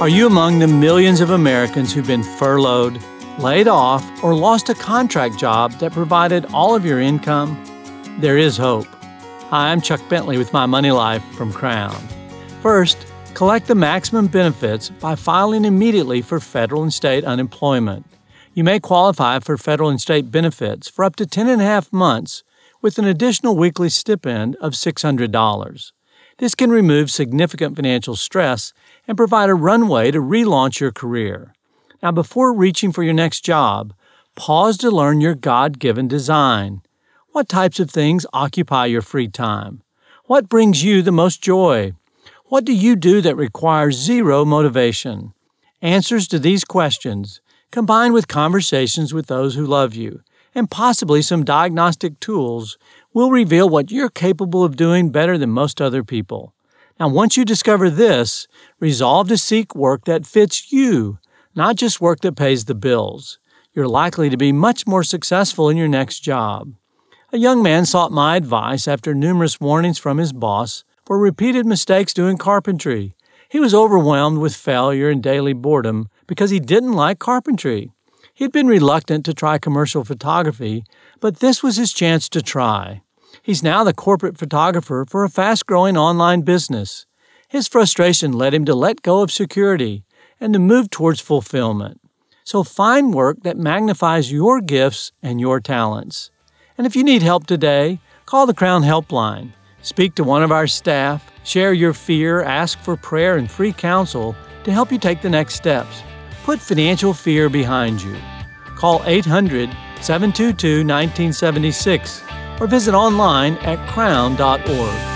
Are you among the millions of Americans who've been furloughed, laid off, or lost a contract job that provided all of your income? There is hope. Hi, I'm Chuck Bentley with My Money Life from Crown. First, collect the maximum benefits by filing immediately for federal and state unemployment. You may qualify for federal and state benefits for up to 10.5 months with an additional weekly stipend of $600. This can remove significant financial stress and provide a runway to relaunch your career. Now, before reaching for your next job, pause to learn your God-given design. What types of things occupy your free time? What brings you the most joy? What do you do that requires zero motivation? Answers to these questions, combined with conversations with those who love you, and possibly some diagnostic tools, will reveal what you're capable of doing better than most other people. Now, once you discover this, resolve to seek work that fits you, not just work that pays the bills. You're likely to be much more successful in your next job. A young man sought my advice after numerous warnings from his boss for repeated mistakes doing carpentry. He was overwhelmed with failure and daily boredom because he didn't like carpentry. He had been reluctant to try commercial photography, but this was his chance to try. He's now the corporate photographer for a fast-growing online business. His frustration led him to let go of security and to move towards fulfillment. So find work that magnifies your gifts and your talents. And if you need help today, call the Crown Helpline. Speak to one of our staff, share your fear, ask for prayer and free counsel to help you take the next steps. Put financial fear behind you. Call 800-722-1976 or visit online at crown.org.